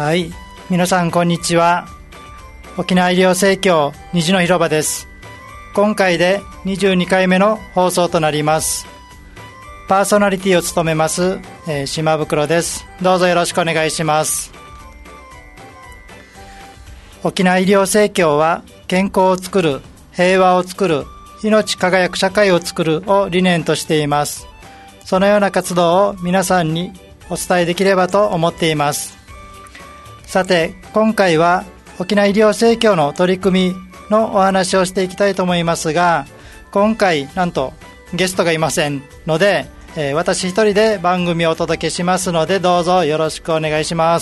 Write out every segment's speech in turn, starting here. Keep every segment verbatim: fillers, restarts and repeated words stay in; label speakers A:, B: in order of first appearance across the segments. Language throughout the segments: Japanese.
A: はい、皆さんこんにちは。沖縄医療生協虹の広場です。今回でにじゅうにかいめの放送となります。パーソナリティを務めます、えー、島袋です。どうぞよろしくお願いします。沖縄医療生協は健康をつくる、平和をつくる、命輝く社会をつくるを理念としています。そのような活動を皆さんにお伝えできればと思っています。さて、今回は沖縄医療生協の取り組みのお話をしていきたいと思いますが、今回なんとゲストがいませんので、えー、私一人で番組をお届けしますので、どうぞよろしくお願いします。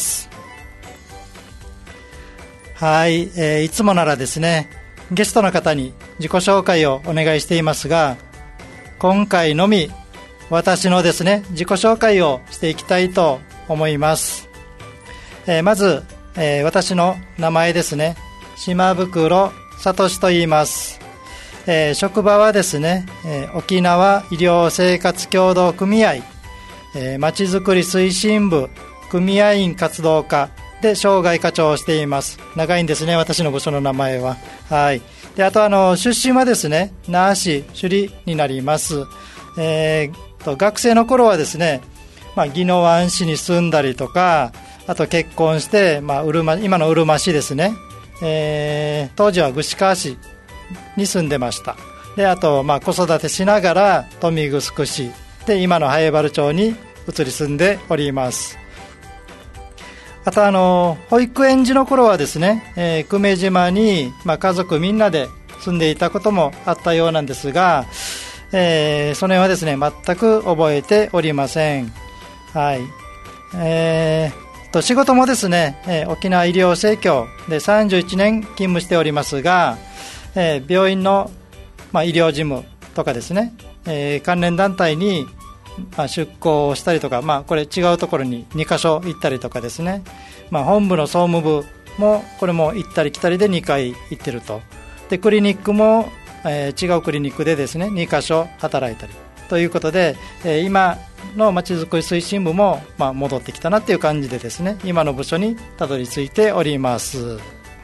A: はい、えー、いつもならですね、ゲストの方に自己紹介をお願いしていますが、今回のみ私のですね自己紹介をしていきたいと思います。えー、まず、えー、私の名前ですね、島袋聡と言います。えー、職場はですね、えー、沖縄医療生活協同組合、えー、まちづくり推進部組合員活動課で生涯課長をしています。長いんですね、私の部署の名前は。はい。で、あとあの出身はですね、那覇市首里になります。えー、と学生の頃はですね、まあ、宜野湾市に住んだりとか、あと結婚して、まあ、うるま今のうるま市ですね、えー、当時は串川市に住んでました。で、あと、まあ、子育てしながら豊見城市で今の南風原町に移り住んでおります。あとあの保育園児の頃はですね、えー、久米島に、まあ、家族みんなで住んでいたこともあったようなんですが、えー、その辺はですね全く覚えておりません。はい。えーと仕事もですね、えー、沖縄医療生協でさんじゅういちねん勤務しておりますが、えー、病院の、まあ、医療事務とかですね、えー、関連団体に、まあ、出向をしたりとか、まあ、これ違うところににかしょ行ったりとかですね、まあ、本部の総務部もこれも行ったり来たりでにかい行ってると。でクリニックも、えー、違うクリニックでですねにかしょ働いたりということで、えー、今のまちづくり推進部も、まあ、戻ってきたなっていう感じでですね、今の部署にたどり着いております。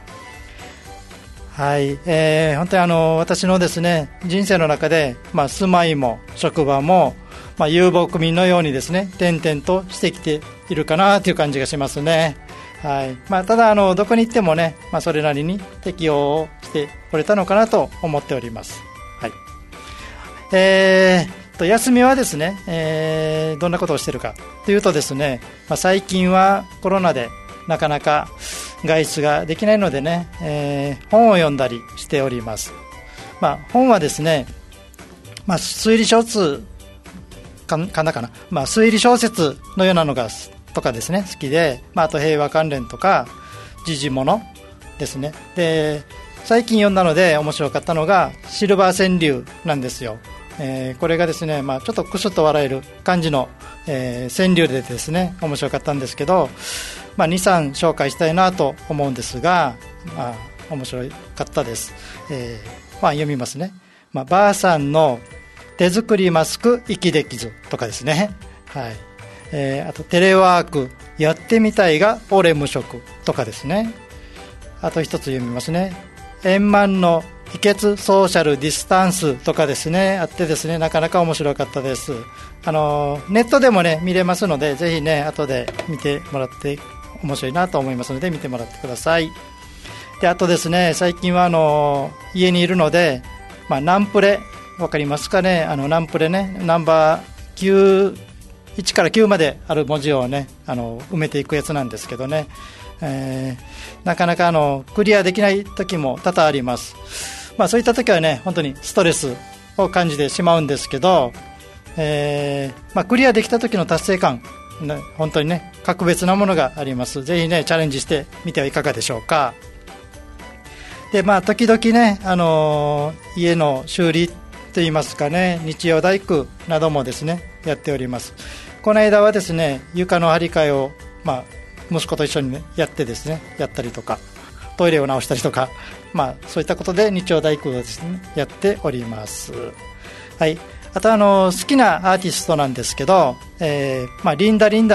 A: はい。えー、本当にあの私のですね人生の中で、まあ、住まいも職場も、まあ、遊牧民のようにですね転々としてきているかなという感じがしますね。はい。まあ、ただあのどこに行ってもね、まあ、それなりに適応をしてこれたのかなと思っております。はい。えー休みはですね、えー、どんなことをしているかというとですね、まあ、最近はコロナでなかなか外出ができないのでね、えー、本を読んだりしております。まあ、本はですね、まあ、推理小説かかなかな、まあ、推理小説のようなのがとかですね好きで、まあ、あと平和関連とか時事物ですね。で最近読んだので面白かったのがシルバー川柳なんですよ。えー、これがですね、まあ、ちょっとクスッと笑える感じの、えー、川柳でですね面白かったんですけど、まあ、にさん紹介したいなと思うんですが、まあ、面白かったです。えーまあ、読みますね。まあ、ばあさんの手作りマスク息できずとかですね、はいえー、あとテレワークやってみたいが俺無職とかですね。あと一つ読みますね。円満の秘訣ソーシャルディスタンスとかですねあってですね、なかなか面白かったです。あのネットでもね見れますので、ぜひね後で見てもらって面白いなと思いますので見てもらってください。であとですね、最近はあの家にいるので、まあ、ナンプレわかりますかね。あのナンプレね、ナンバーきゅう、いちからきゅうまである文字をねあの埋めていくやつなんですけどね、えー、なかなかあのクリアできない時も多々あります。まあ、そういった時はね本当にストレスを感じてしまうんですけど、えーまあ、クリアできた時の達成感、ね、本当にね格別なものがあります。ぜひねチャレンジしてみてはいかがでしょうか。で、まあ、時々ね、あのー、家の修理といいますかね、日曜大工などもですねやっております。この間はですね床の張り替えを、まあ、息子と一緒に、ね、やってですねやったりとか、トイレを直したりとか、まあ、そういったことで日曜大工をですねやっております。はい。あとあの好きなアーティストなんですけど、えーまあ、リンダリンダ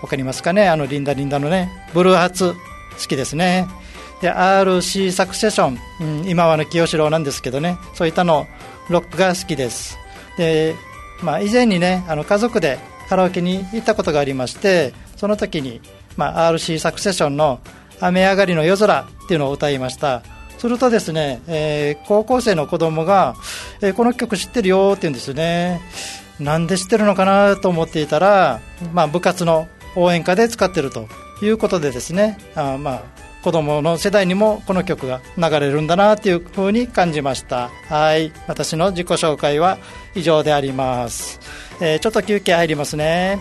A: わかりますかね、あのリンダリンダのねブルーハーツ好きですね。で アールシー サクセション、うん、今はの清志郎なんですけどね、そういったのロックが好きです。で、まあ、以前にねあの家族でカラオケに行ったことがありまして、その時に、まあ、アールシー サクセションの雨上がりの夜空っていうのを歌いました。するとですね、えー、高校生の子供が、えー、この曲知ってるよって言うんですね。なんで知ってるのかなと思っていたら、まあ、部活の応援歌で使ってるということでですね、あまあ子供の世代にもこの曲が流れるんだなというふうに感じました。はい、私の自己紹介は以上であります。えー、ちょっと休憩入りますね。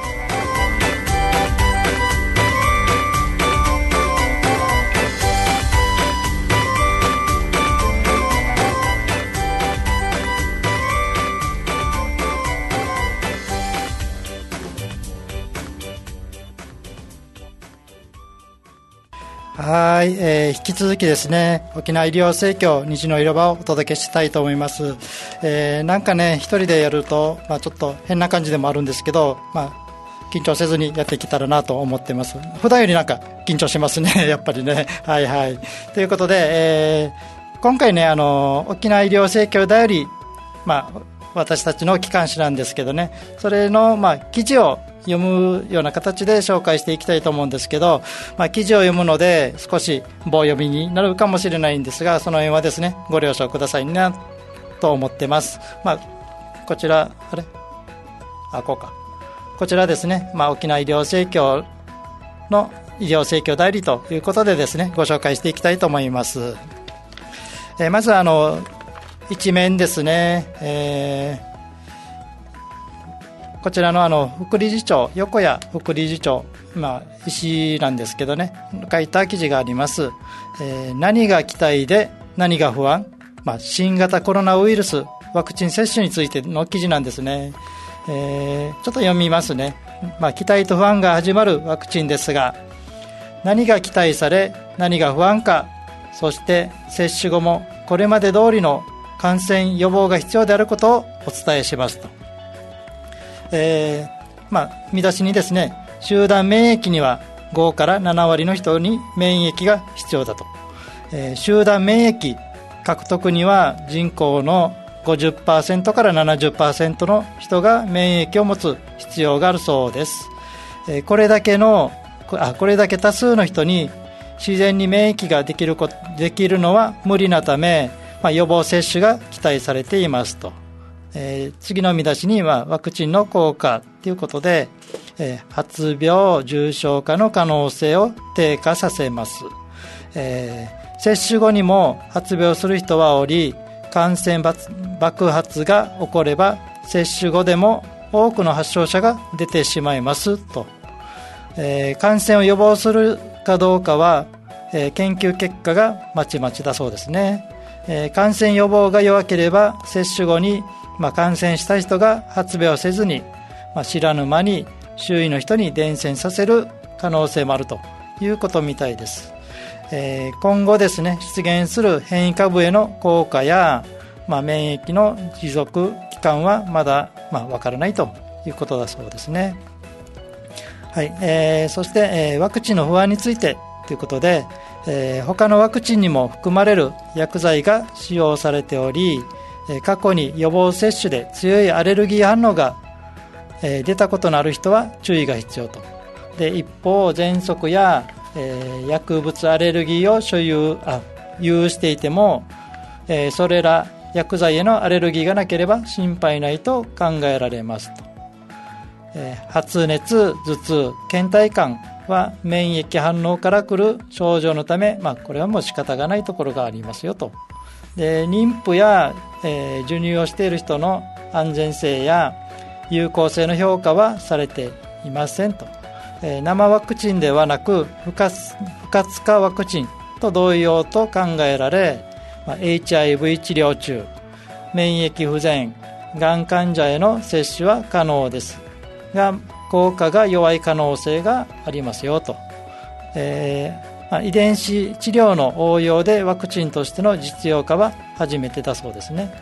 A: はい、えー、引き続きですね、沖縄医療生協虹の色場をお届けしたいと思います。えー、なんかね一人でやると、まあ、ちょっと変な感じでもあるんですけど、まあ、緊張せずにやっていけたらなと思ってます。普段よりなんか緊張しますねやっぱりね。はいはい、ということで、えー、今回ねあの沖縄医療生協だより、まあ、私たちの機関誌なんですけどね、それの、まあ、記事を読むような形で紹介していきたいと思うんですけど、まあ、記事を読むので少し棒読みになるかもしれないんですが、その辺はですねご了承くださいなと思ってます。まあ、こちらあれあこうかこちらですね、まあ、沖縄医療生協の医療生協代理ということでですねご紹介していきたいと思います。えー、まずあの一面ですね、えーこちらのあの副理事長、横谷副理事長、まあ、医師なんですけどね、書いた記事があります。えー、何が期待で何が不安、まあ、新型コロナウイルスワクチン接種についての記事なんですね。えー、ちょっと読みますね。まあ、期待と不安が始まるワクチンですが、何が期待され何が不安か、そして接種後もこれまで通りの感染予防が必要であることをお伝えしますと。えーまあ、見出しにですね、集団免疫にはごからなな割の人に免疫が必要だと。えー、集団免疫獲得には人口の ごじゅっパーセント から ななじゅっパーセント の人が免疫を持つ必要があるそうです。えー、これだけのあこれだけ多数の人に自然に免疫ができるこできるのは無理なため、まあ、予防接種が期待されていますと。えー、次の見出しにはワクチンの効果ということで、えー、発病重症化の可能性を低下させます。えー、接種後にも発病する人はおり、感染爆発が起これば接種後でも多くの発症者が出てしまいますと。えー、感染を予防するかどうかは、えー、研究結果がまちまちだそうですね。えー、感染予防が弱ければ接種後にまあ、感染した人が発病せずに、まあ、知らぬ間に周囲の人に伝染させる可能性もあるということみたいです。えー、今後ですね出現する変異株への効果や、まあ、免疫の持続期間はまだまあわからないということだそうですね。はい、えー、そして、えー、ワクチンの不安についてということで、えー、他のワクチンにも含まれる薬剤が使用されており、過去に予防接種で強いアレルギー反応が出たことのある人は注意が必要と。で一方喘息や、えー、薬物アレルギーを所有あ有していても、えー、それら薬剤へのアレルギーがなければ心配ないと考えられますと。えー、発熱、頭痛、倦怠感は免疫反応から来る症状のため、まあ、これはもう仕方がないところがありますよと。で妊婦や、えー、授乳をしている人の安全性や有効性の評価はされていませんと。えー、生ワクチンではなく不活、不活化ワクチンと同様と考えられ、まあ、エイチアイブイ 治療中、免疫不全、がん患者への接種は可能ですが効果が弱い可能性がありますよと。えー遺伝子治療の応用でワクチンとしての実用化は初めてだそうですね。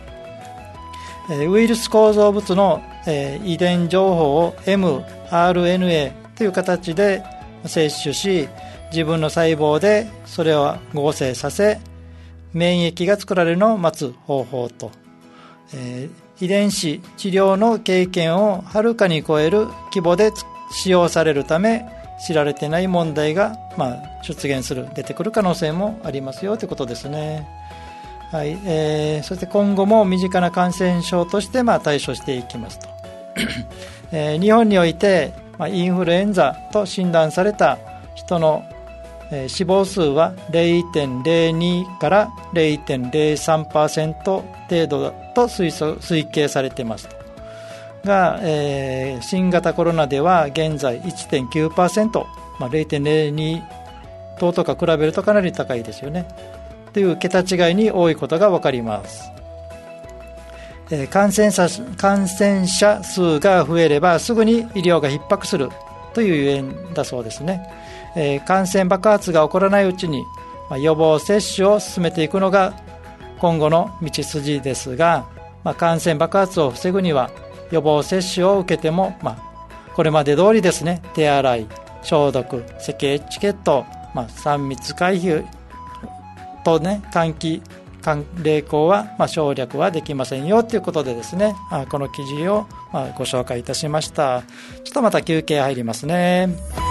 A: ウイルス構造物の遺伝情報を エムアールエヌエーという形で摂取し、自分の細胞でそれを合成させ、免疫が作られるのを待つ方法と、えー、遺伝子治療の経験をはるかに超える規模で使用されるため、知られていない問題が、まあ、出現する、出てくる可能性もありますよということですね。はい、えー、そして今後も身近な感染症として、まあ、対処していきますと、えー、日本において、まあ、インフルエンザと診断された人の、えー、死亡数は ゼロてんゼロに から ゼロてんゼロさんパーセント 程度だと推測推計されていますと。が、えー、新型コロナでは現在 いってんきゅうパーセント、まあ、ゼロてんゼロに 等とか比べるとかなり高いですよねという桁違いに多いことが分かります。えー、感染者、感染者数が増えればすぐに医療が逼迫するというゆえんだそうですね。えー、感染爆発が起こらないうちに、まあ、予防接種を進めていくのが今後の道筋ですが、まあ、感染爆発を防ぐには予防接種を受けても、まあ、これまで通りですね、手洗い、消毒、咳エチケット、まあ、さん密回避とね、換気励行は、まあ、省略はできませんよということでですね、あこの記事を、まあ、ご紹介いたしました。ちょっとまた休憩入りますね。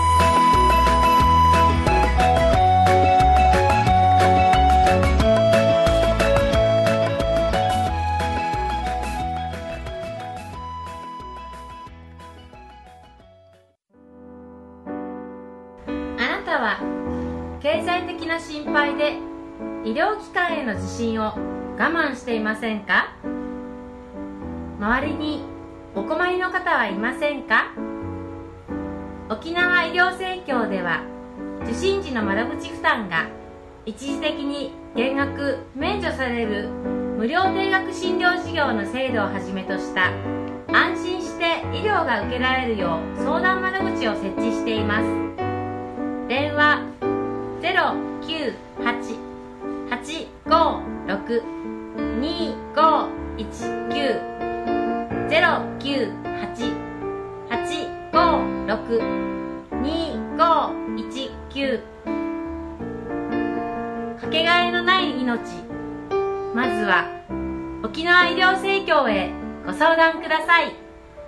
B: あなたは経済的な心配で医療機関への受診を我慢していませんか？周りにお困りの方はいませんか？沖縄医療生協では受診時の窓口負担が一時的に減額免除される無料定額診療事業の制度をはじめとした安心して医療が受けられるよう相談窓口を設置しています。電話 ゼロきゅうはち はちごろく にごいちきゅう ゼロきゅうはち はちごろく にごいちきゅう かけがえのない命、まずは沖縄医療生協へご相談ください。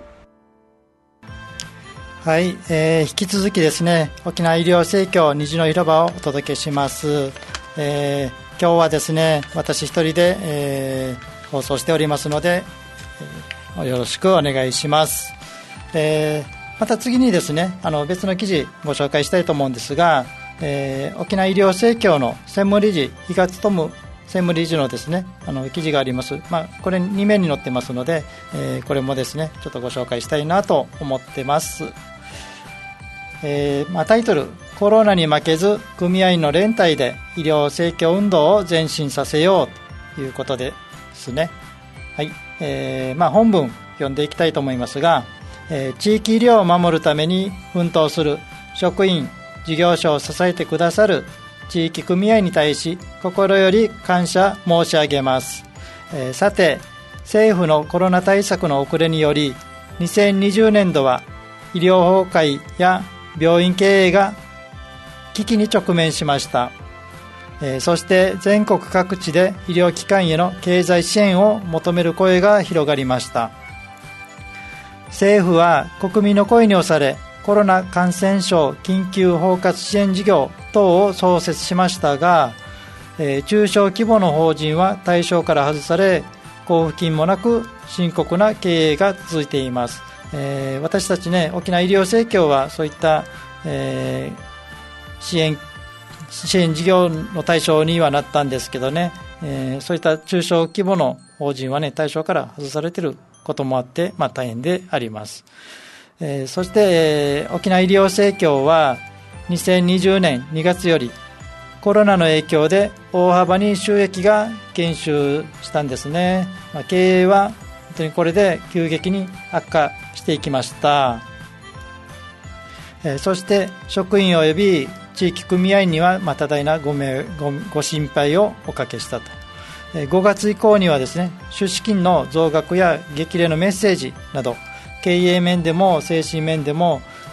A: はい、えー、引き続きですね、沖縄医療生協虹の広場をお届けします。えー今日はですね、私一人で、えー、放送しておりますので、えー、よろしくお願いします。えー、また次にですね、あの別の記事ご紹介したいと思うんですが、えー、沖縄医療生協の専務理事、比嘉勉専務理事のですね、あの記事があります。まあ、これに面に載ってますので、えー、これもですね、ちょっとご紹介したいなと思ってます。えーまあ、タイトル、コロナに負けず組合の連帯で医療生協運動を前進させようということですね。はい、えーまあ、本文読んでいきたいと思いますが、えー、地域医療を守るために奮闘する職員、事業所を支えてくださる地域組合に対し心より感謝申し上げます。えー、さて、政府のコロナ対策の遅れによりにせんにじゅうねんどは医療崩壊や病院経営が危機に直面しました。えー、そして全国各地で医療機関への経済支援を求める声が広がりました。政府は国民の声に押され、コロナ感染症緊急包括支援事業等を創設しましたが、えー、中小規模の法人は対象から外され、交付金もなく深刻な経営が続いています。えー、私たちね、沖縄医療生協はそういった、えー支援、支援事業の対象にはなったんですけどね、えー、そういった中小規模の法人はね、対象から外されていることもあって、まあ、大変であります。えー、そして、えー、沖縄医療生協はにせんにじゅうねんにがつよりコロナの影響で大幅に収益が減収したんですね。まあ、経営は本当にこれで急激に悪化していきました。えー、そして職員及び地域組合には、まあ、多大な ご, 名 ご, ご心配をおかけしたと。えー、ごがつ以降にはですね、出資金の増額や激励のメッセージなど経営面でも精神面でも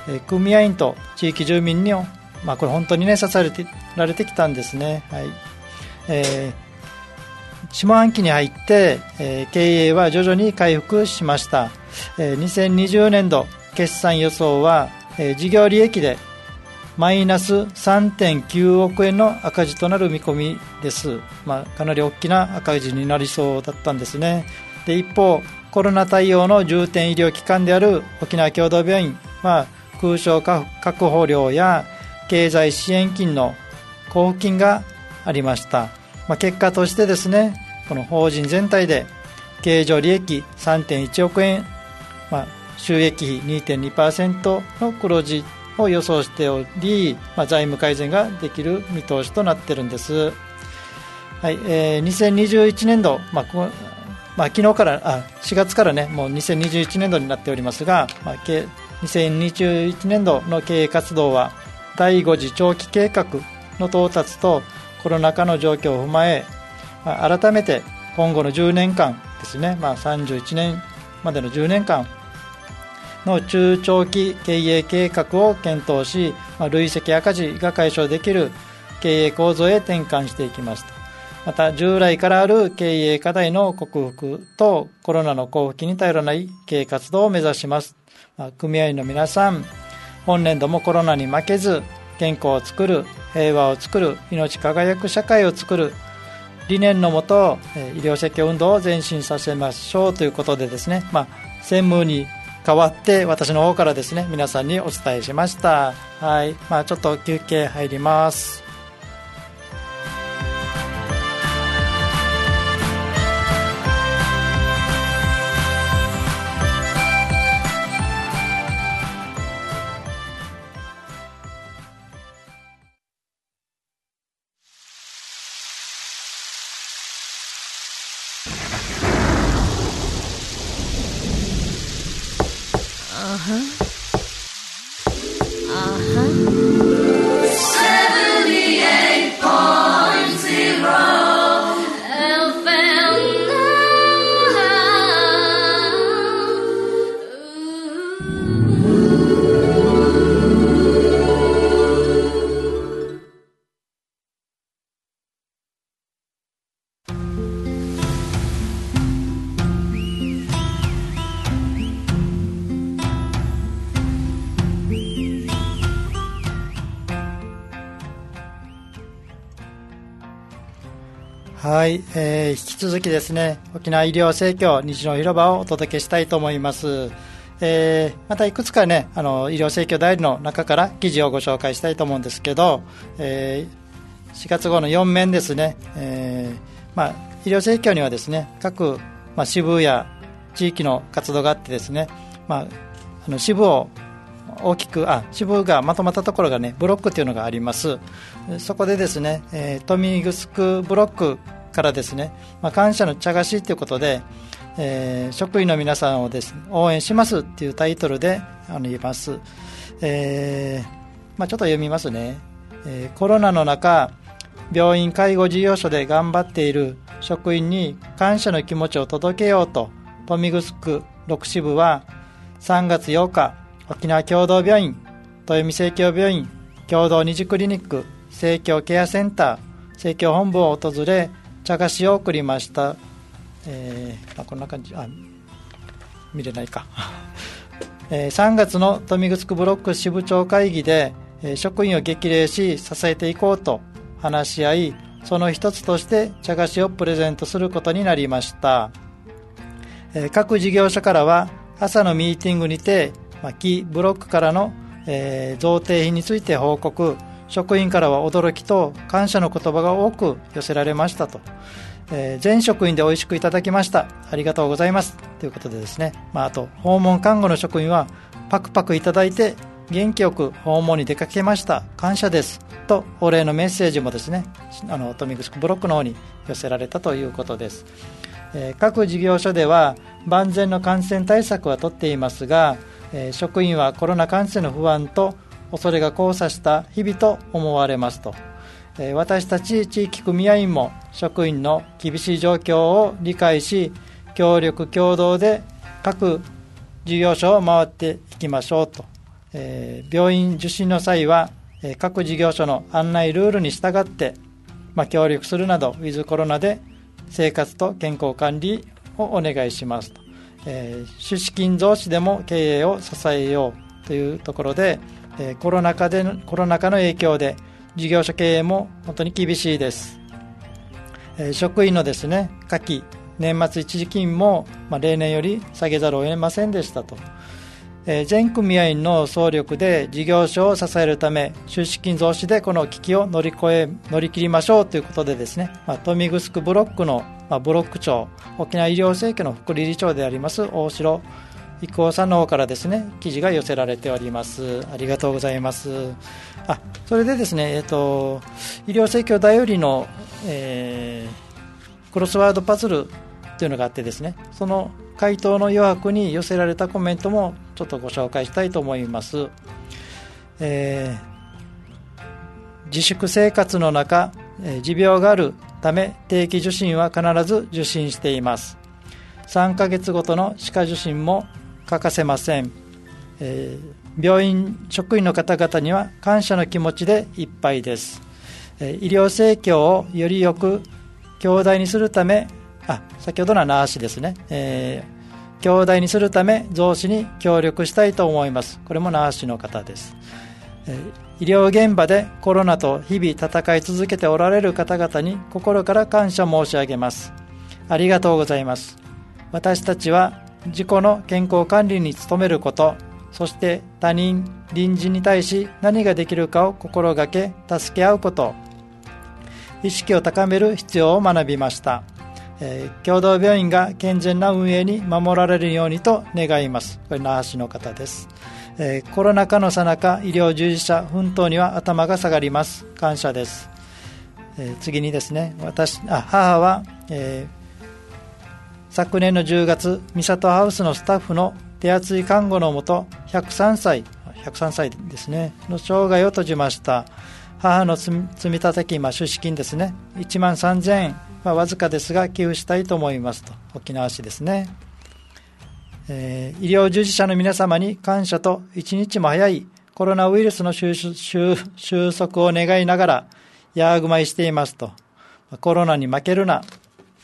A: えー、組合員と地域住民に、まあ、これ本当にね支えられてきたんですね。はい。えー、下半期に入って、えー、経営は徐々に回復しました。えー、にせんにじゅうねんど決算予想は、えー、事業利益でマイナス さんてんきゅうおくえんの赤字となる見込みです。まあ、かなり大きな赤字になりそうだったんですね。で、一方コロナ対応の重点医療機関である沖縄共同病院は空床確保料や経済支援金の交付金がありました。まあ、結果としてですね、この法人全体で経常利益 さんてんいちおくえん、まあ、収益比 にてんにパーセント の黒字を予想しており、まあ、財務改善ができる見通しとなっているんです。はい。えー、にせんにじゅういちねんど、まあこまあ、昨日からあしがつからねもうにせんにじゅういちねんどになっておりますが、まあ、にせんにじゅういちねんどの経営活動はだいご次長期計画の到達とコロナ禍の状況を踏まえ、まあ、改めて今後のじゅうねんかんですね、まあ、さんじゅういちねんまでのじゅうねんかんの中長期経営計画を検討し、まあ、累積赤字が解消できる経営構造へ転換していきますと。また従来からある経営課題の克服とコロナの交付金に頼らない経営活動を目指します。まあ、組合員の皆さん、本年度もコロナに負けず健康を作る、平和を作る、命輝く社会を作る理念のもと医療積極運動を前進させましょうということでですね、まあ、専務に代わって私の方からですね皆さんにお伝えしました。はい。まあ、ちょっと休憩入ります。はい、えー、引き続きですね沖縄医療盛況虹の広場をお届けしたいと思います。えー、またいくつかねあの医療盛況代理の中から記事をご紹介したいと思うんですけど、えー、しがつ号のよん面ですね、えーまあ、医療盛況にはですね各、まあ、支部や地域の活動があってですね、まあ、あの支部を大きくあ支部がまとまったところがねブロックというのがあります。そこでですね、えー、豊見城ブロックからですね、まあ、感謝の茶菓子ということで、えー、職員の皆さんをです、ね、応援しますというタイトルであの言います。えーまあ、ちょっと読みますね。えー、コロナの中病院介護事業所で頑張っている職員に感謝の気持ちを届けようと豊見城ろく支部はさんがつようか沖縄共同病院、豊見生協病院、共同二次クリニック、生協ケアセンター、生協本部を訪れ茶菓子を送りました。えー、あこんな感じあ見れないか、えー、さんがつの豊見城ブロック支部長会議で、えー、職員を激励し支えていこうと話し合い、その一つとして茶菓子をプレゼントすることになりました。えー、各事業者からは朝のミーティングにて木ブロックからの、えー、贈呈品について報告、職員からは驚きと感謝の言葉が多く寄せられましたと、えー、全職員で美味しくいただきました、ありがとうございますということでですね、まあ、あと訪問看護の職員はパクパクいただいて元気よく訪問に出かけました、感謝ですとお礼のメッセージもですねあの豊見城ブロックの方に寄せられたということです。えー、各事業所では万全の感染対策は取っていますが、えー、職員はコロナ感染の不安と恐れが交差した日々と思われますと、えー、私たち地域組合員も職員の厳しい状況を理解し協力共同で各事業所を回っていきましょうと、 えー、病院受診の際は、えー、各事業所の案内ルールに従って、まあ、協力するなどウィズコロナで生活と健康管理をお願いしますと、えー、出資金増資でも経営を支えようというところで、えー、コロナ禍でコロナ禍の影響で事業所経営も本当に厳しいです。えー、職員のですね夏季年末一時金も、まあ、例年より下げざるを得ませんでしたと、えー、全組合員の総力で事業所を支えるため出資金増資でこの危機を乗り越え乗り切りましょうということでですね、まあ、豊見城ブロックの、まあ、ブロック長沖縄医療生協の副理事長であります大城郁夫さんの方からですね記事が寄せられております。ありがとうございます。あそれでですね、えー、と医療生協だよりの、えー、クロスワードパズルというのがあってですね、その回答の余白に寄せられたコメントもちょっとご紹介したいと思います。えー、自粛生活の中、えー、持病があるため定期受診は必ず受診しています。さんかげつごとの歯科受診も欠かせません。えー、病院職員の方々には感謝の気持ちでいっぱいです。えー、医療生協をよりよく強大にするためあ先ほどのナーシですね、えー、強大にするため増資に協力したいと思います。これもナーシの方です。えー、医療現場でコロナと日々戦い続けておられる方々に心から感謝申し上げます。ありがとうございます。私たちは自己の健康管理に努めること、そして他人隣人に対し何ができるかを心がけ助け合うこと、意識を高める必要を学びました。えー、共同病院が健全な運営に守られるようにと願います。これ那覇市の方です。えー、コロナ禍の最中医療従事者奮闘には頭が下がります。感謝です。えー、次にですね、私あ母は、えー、昨年のじゅうがつ三里ハウスのスタッフの手厚い看護のもとひゃくさんさいひゃくさんさいですねの生涯を閉じました。母の積み立て金、まあ、出資金ですねいちまんさんぜんえん、まあ、わずかですが寄付したいと思いますと。沖縄市ですね。えー、医療従事者の皆様に感謝と一日も早いコロナウイルスの収束を願いながらヤーグマイしていますと。コロナに負けるな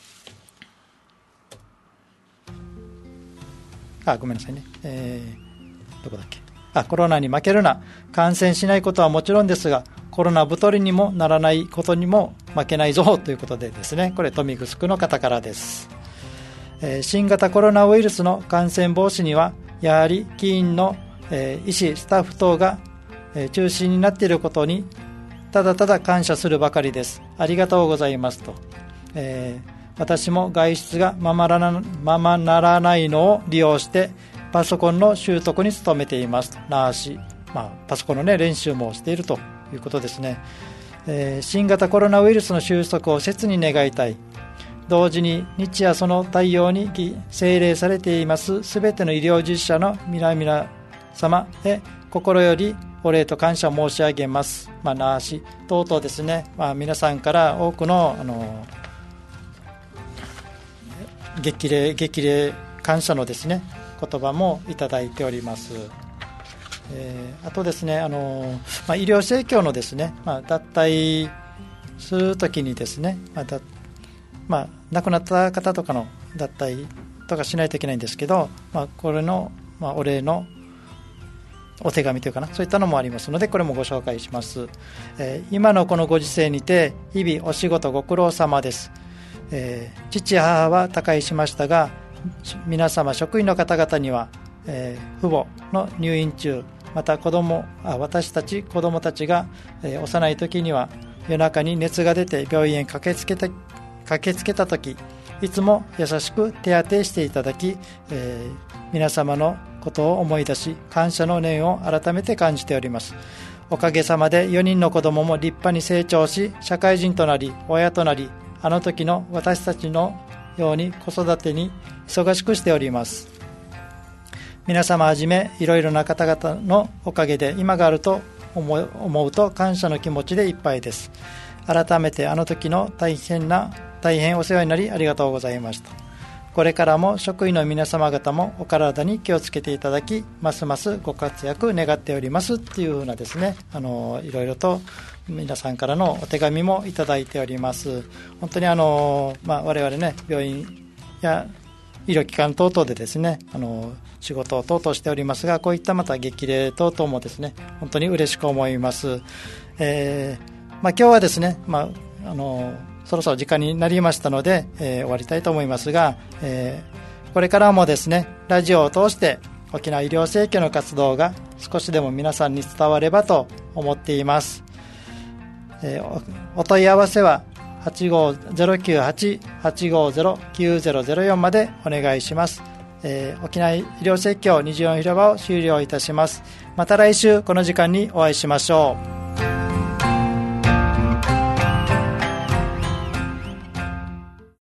A: あごめんなさいね、えー、どこだっけあコロナに負けるな、感染しないことはもちろんですがコロナ太りにもならないことにも負けないぞということでですね、これ豊見城の方からです。えー、新型コロナウイルスの感染防止にはやはり起因の、えー、医師スタッフ等が、えー、中心になっていることにただただ感謝するばかりです。ありがとうございますと。えー、私も外出がままなら、ままならないのを利用してパソコンの習得に努めていますと。那覇市、まあ、パソコンの、ね、練習もしているということですね。えー、新型コロナウイルスの収束を切に願いたい。同時に日夜その対応に精霊されていますすべての医療従事者の皆々様へ心よりお礼と感謝申し上げます。まあ、那覇市等々ですね、まあ、皆さんから多くの、あの激励激励感謝のですね言葉もいただいております。えー、あとですね、あのまあ、医療生協のですね、まあ、脱退するときにですね、まあだまあ、亡くなった方とかの脱退とかしないといけないんですけど、まあ、これの、まあ、お礼のお手紙というかな、そういったのもありますのでこれもご紹介します。えー、今のこのご時世にて日々お仕事ご苦労様です。えー、父母は他界しましたが皆様職員の方々には、えー、父母の入院中また子供あ私たち子供たちが、えー、幼い時には夜中に熱が出て病院へ駆けつけた駆けつけた時いつも優しく手当てしていただき、えー、皆様のことを思い出し感謝の念を改めて感じております。おかげさまでよにんの子供も立派に成長し社会人となり親となりあの時の私たちのように子育てに忙しくしております。皆様はじめいろいろな方々のおかげで今があると思う、思うと感謝の気持ちでいっぱいです。改めてあの時の大変な大変お世話になりありがとうございました。 これからも職員の皆様方もお体に気をつけていただき、ますますご活躍願っておりますっていうふうなですね、あのいろいろと皆さんからのお手紙もいただいております。本当にあの、まあ、我々ね、病院や医療機関等々でですね、あの仕事を等々しておりますが、こういったまた激励等々もですね、本当に嬉しく思います。えーまあ、今日はですね、まあ、あのそろそろ時間になりましたので、えー、終わりたいと思いますが、えー、これからもですね、ラジオを通して沖縄医療生協の活動が少しでも皆さんに伝わればと思っています。えー、お, お問い合わせははちごーゼロきゅうはち はちごーゼロ きゅうゼロゼロよんまでお願いします。えー、沖縄医療生協にじゅうよん広場を終了いたします。また来週この時間にお会いしましょう。